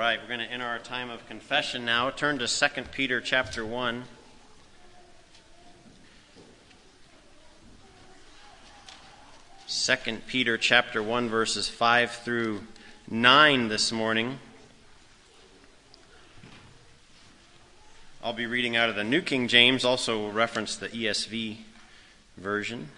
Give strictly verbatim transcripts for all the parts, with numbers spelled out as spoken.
right, we're going to enter our time of confession now. Turn to Second Peter chapter one. Second Peter chapter one, verses five through nine this morning. I'll be reading out of the New King James, also will reference the E S V version.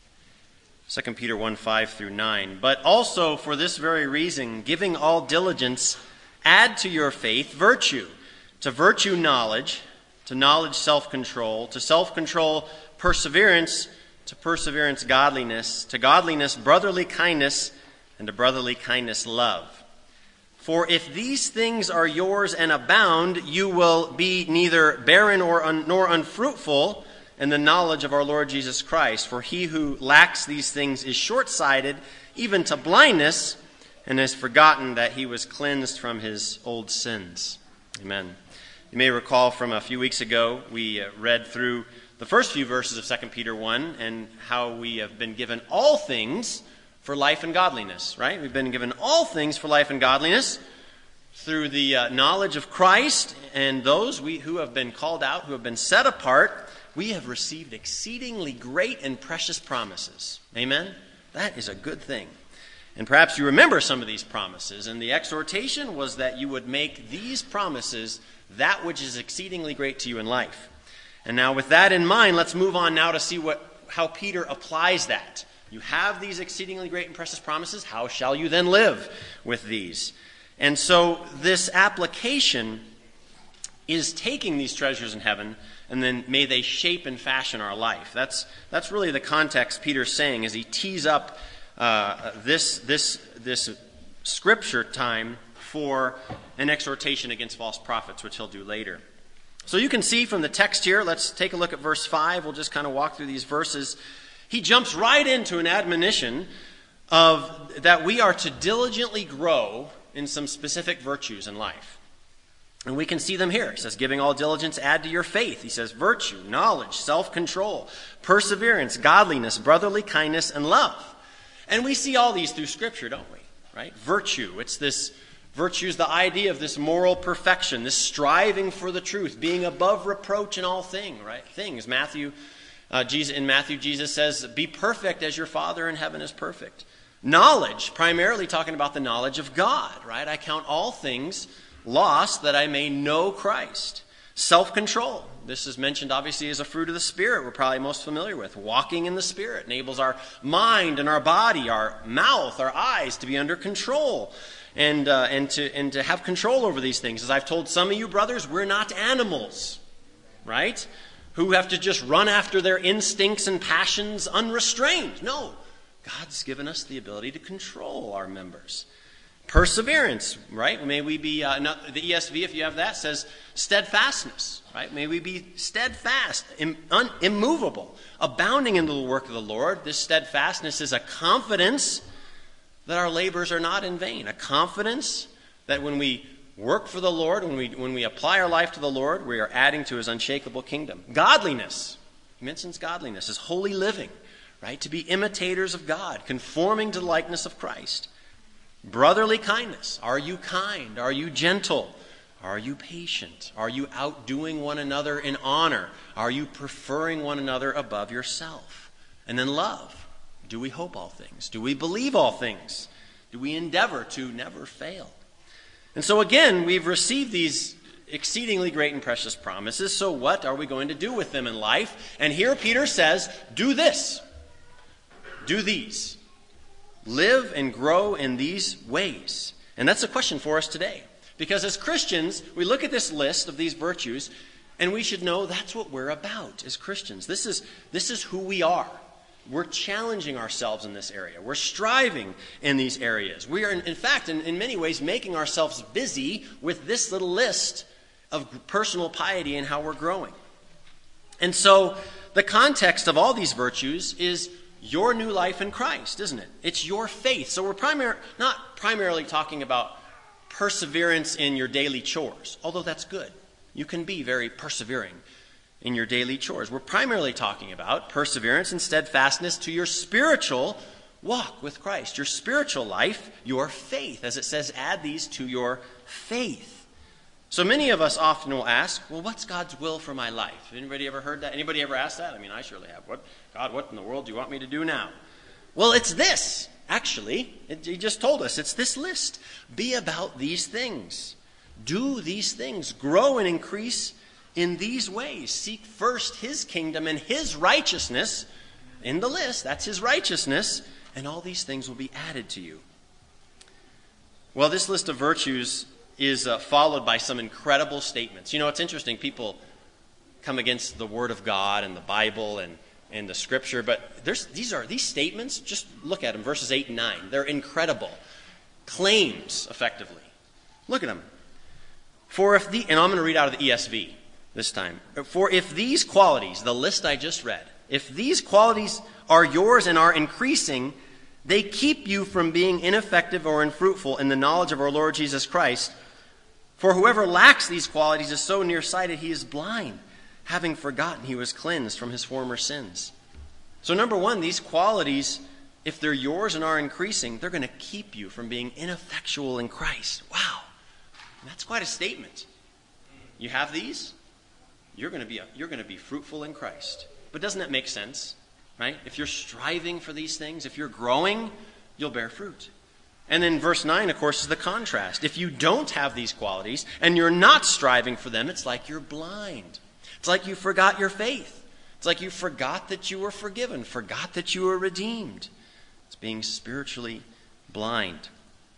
Second Peter one, five through nine. But also for this very reason, giving all diligence, add to your faith virtue, to virtue knowledge, to knowledge self-control, to self-control perseverance, to perseverance godliness, to godliness brotherly kindness, and to brotherly kindness love. For if these things are yours and abound, you will be neither barren or un- nor unfruitful in the knowledge of our Lord Jesus Christ. For he who lacks these things is short-sighted, even to blindness, and has forgotten that he was cleansed from his old sins. Amen. You may recall from a few weeks ago, we uh, read through the first few verses of Second Peter one and how we have been given all things for life and godliness, right? We've been given all things for life and godliness through the uh, knowledge of Christ, and those we who have been called out, who have been set apart, we have received exceedingly great and precious promises. Amen? That is a good thing. And perhaps you remember some of these promises, and the exhortation was that you would make these promises that which is exceedingly great to you in life. And now with that in mind, let's move on now to see what how Peter applies that. You have these exceedingly great and precious promises. How shall you then live with these? And so this application is taking these treasures in heaven, and then may they shape and fashion our life. That's that's really the context Peter's saying as he tees up uh, this this this scripture time for an exhortation against false prophets, which he'll do later. So you can see from the text here, let's take a look at verse five. We'll just kind of walk through these verses. He jumps right into an admonition of that we are to diligently grow in some specific virtues in life. And we can see them here. He says, giving all diligence, add to your faith. He says, virtue, knowledge, self-control, perseverance, godliness, brotherly kindness, and love. And we see all these through Scripture, don't we? Right? Virtue, it's this, virtue is the idea of this moral perfection, this striving for the truth, being above reproach in all thing, right? things. Matthew, uh, Jesus, in Matthew, Jesus says, be perfect as your Father in heaven is perfect. Knowledge, primarily talking about the knowledge of God, right? I count all things lost that I may know Christ. Self-control. This is mentioned obviously as a fruit of the Spirit we're probably most familiar with. Walking in the Spirit enables our mind and our body, our mouth, our eyes to be under control and uh, and to and to have control over these things. As I've told some of you brothers, we're not animals, right? Who have to just run after their instincts and passions unrestrained. No. God's given us the ability to control our members. Perseverance, right? May we be, uh, not, the E S V, if you have that, says steadfastness, right? May we be steadfast, im, un, immovable, abounding in the work of the Lord. This steadfastness is a confidence that our labors are not in vain. A confidence that when we work for the Lord, when we, when we apply our life to the Lord, we are adding to his unshakable kingdom. Godliness, he mentions godliness, is holy living, right? To be imitators of God, conforming to the likeness of Christ. Brotherly kindness. Are you kind? Are you gentle? Are you patient? Are you outdoing one another in honor? Are you preferring one another above yourself? And then love. Do we hope all things? Do we believe all things? Do we endeavor to never fail? And so again, we've received these exceedingly great and precious promises. So what are we going to do with them in life? And here Peter says, do this. Do these. Live and grow in these ways. And that's a question for us today. Because as Christians, we look at this list of these virtues, and we should know that's what we're about as Christians. This is, this is who we are. We're challenging ourselves in this area. We're striving in these areas. We are, in, in fact, in, in many ways, making ourselves busy with this little list of personal piety and how we're growing. And so the context of all these virtues is your new life in Christ, isn't it? It's your faith. So we're primar- not primarily talking about perseverance in your daily chores, although that's good. You can be very persevering in your daily chores. We're primarily talking about perseverance and steadfastness to your spiritual walk with Christ, your spiritual life, your faith. As it says, add these to your faith. So many of us often will ask, well, what's God's will for my life? Anybody ever heard that? Anybody ever asked that? I mean, I surely have. What, God, what in the world do you want me to do now? Well, it's this. Actually, it, he just told us. It's this list. Be about these things. Do these things. Grow and increase in these ways. Seek first his kingdom and his righteousness. In the list, that's his righteousness. And all these things will be added to you. Well, this list of virtues is uh, followed by some incredible statements. You know, it's interesting. People come against the Word of God and the Bible and, and the Scripture, but there's these are these statements, just look at them, verses eight and nine. They're incredible. Claims, effectively. Look at them. For if the, and I'm going to read out of the E S V this time. For if these qualities, the list I just read, if these qualities are yours and are increasing, they keep you from being ineffective or unfruitful in the knowledge of our Lord Jesus Christ. For whoever lacks these qualities is so nearsighted he is blind, having forgotten he was cleansed from his former sins. So number one, these qualities, if they're yours and are increasing, they're going to keep you from being ineffectual in Christ. Wow. That's quite a statement. You have these, you're going to be a, you're going to be fruitful in Christ. But doesn't that make sense? Right? If you're striving for these things, if you're growing, you'll bear fruit. And then verse nine, of course, is the contrast. If you don't have these qualities and you're not striving for them, it's like you're blind. It's like you forgot your faith. It's like you forgot that you were forgiven, forgot that you were redeemed. It's being spiritually blind.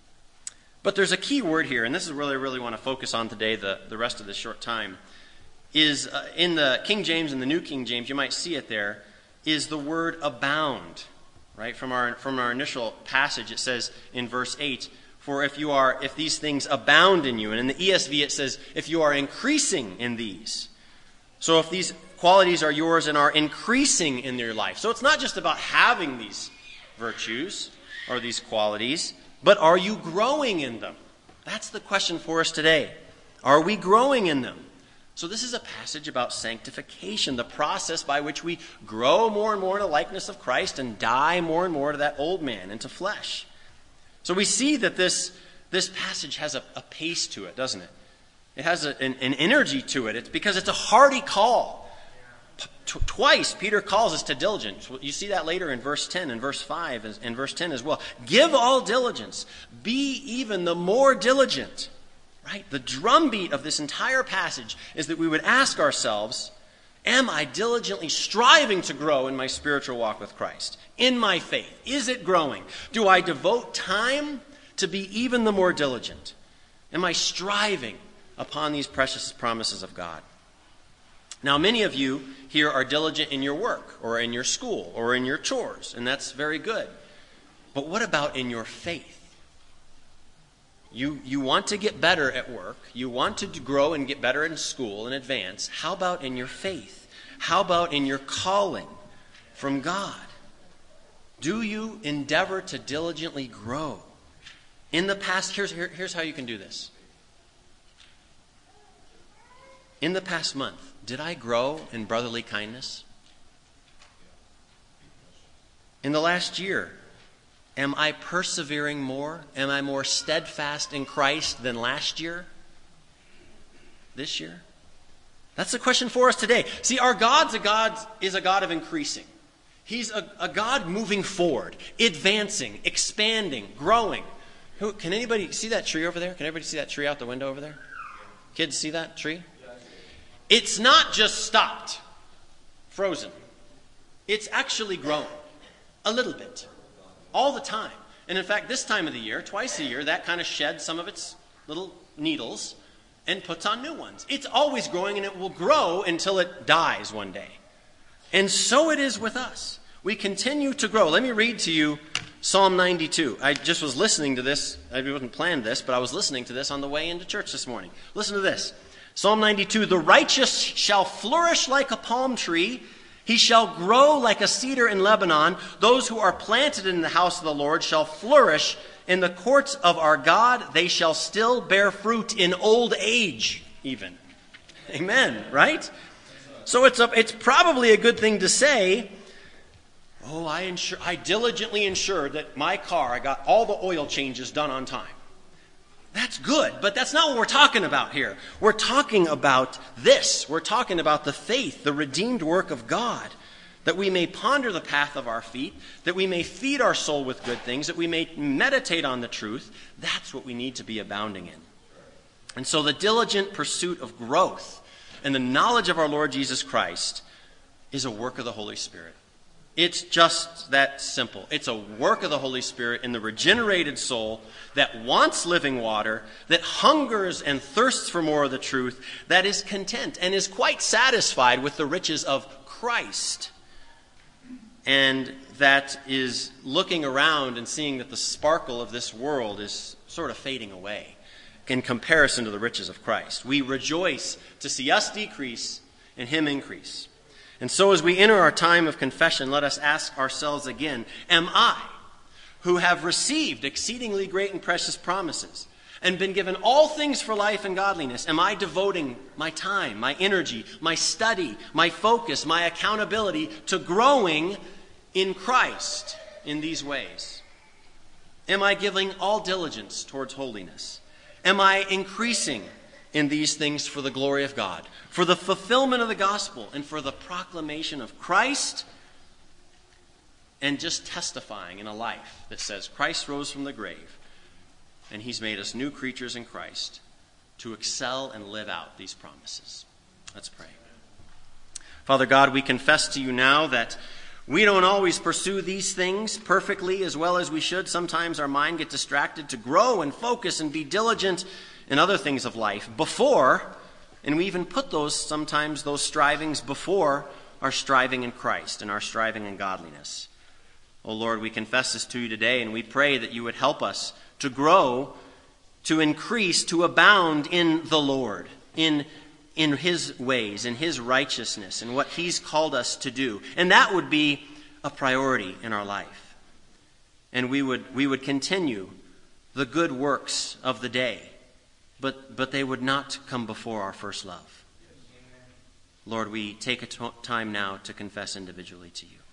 But there's a key word here, and this is really, really want to focus on today, the, the rest of this short time, is uh, in the King James and the New King James, you might see it there, is the word abound. Right? From our from our initial passage, it says in verse eight, for if you are if these things abound in you, and in the E S V it says, if you are increasing in these. So if these qualities are yours and are increasing in your life. So it's not just about having these virtues or these qualities, but are you growing in them? That's the question for us today. Are we growing in them? So this is a passage about sanctification, the process by which we grow more and more in the likeness of Christ and die more and more to that old man, into flesh. So we see that this, this passage has a, a pace to it, doesn't it? It has a, an, an energy to it. It's because it's a hearty call. T- twice Peter calls us to diligence. You see that later in verse ten and verse five and verse ten as well. Give all diligence. Be even the more diligent. Right? The drumbeat of this entire passage is that we would ask ourselves, am I diligently striving to grow in my spiritual walk with Christ? In my faith? Is it growing? Do I devote time to be even the more diligent? Am I striving upon these precious promises of God? Now, many of you here are diligent in your work or in your school or in your chores, and that's very good. But what about in your faith? You, you want to get better at work. You want to grow and get better in school and advance. How about in your faith? How about in your calling from God? Do you endeavor to diligently grow? In the past, here's, here, here's how you can do this. In the past month, did I grow in brotherly kindness? In the last year, am I persevering more? Am I more steadfast in Christ than last year? This year? That's the question for us today. See, our God's a God is a God of increasing. He's a, a God moving forward, advancing, expanding, growing. Who, can anybody see that tree over there? Can everybody see that tree out the window over there? Kids, see that tree? It's not just stopped, frozen. It's actually growing a little bit. All the time. And in fact, this time of the year, twice a year, that kind of sheds some of its little needles and puts on new ones. It's always growing, and it will grow until it dies one day. And so it is with us. We continue to grow. Let me read to you Psalm ninety-two. I just was listening to this. I wasn't planned this, but I was listening to this on the way into church this morning. Listen to this. Psalm ninety-two, the righteous shall flourish like a palm tree. He shall grow like a cedar in Lebanon. Those who are planted in the house of the Lord shall flourish in the courts of our God. They shall still bear fruit in old age, even. Amen, right? So it's a, it's probably a good thing to say Oh, I insure, I diligently ensured that my car, I got all the oil changes done on time. That's good, but that's not what we're talking about here. We're talking about this. We're talking about the faith, the redeemed work of God, that we may ponder the path of our feet, that we may feed our soul with good things, that we may meditate on the truth. That's what we need to be abounding in. And so the diligent pursuit of growth and the knowledge of our Lord Jesus Christ is a work of the Holy Spirit. It's just that simple. It's a work of the Holy Spirit in the regenerated soul that wants living water, that hungers and thirsts for more of the truth, that is content and is quite satisfied with the riches of Christ, and that is looking around and seeing that the sparkle of this world is sort of fading away in comparison to the riches of Christ. We rejoice to see us decrease and Him increase. And so as we enter our time of confession, let us ask ourselves again, am I, who have received exceedingly great and precious promises and been given all things for life and godliness, am I devoting my time, my energy, my study, my focus, my accountability to growing in Christ in these ways? Am I giving all diligence towards holiness? Am I increasing in these things for the glory of God, for the fulfillment of the gospel, and for the proclamation of Christ, and just testifying in a life that says Christ rose from the grave, and He's made us new creatures in Christ to excel and live out these promises? Let's pray. Father God, we confess to You now that we don't always pursue these things perfectly as well as we should. Sometimes our mind gets distracted to grow and focus and be diligent in other things of life before, and we even put those, sometimes those strivings before our striving in Christ and our striving in godliness. Oh Lord, we confess this to You today, and we pray that You would help us to grow, to increase, to abound in the Lord, in, in His ways, in His righteousness, and what He's called us to do. And that would be a priority in our life. And we would, we would continue the good works of the day, But but they would not come before our first love. Lord, we take a t- time now to confess individually to You.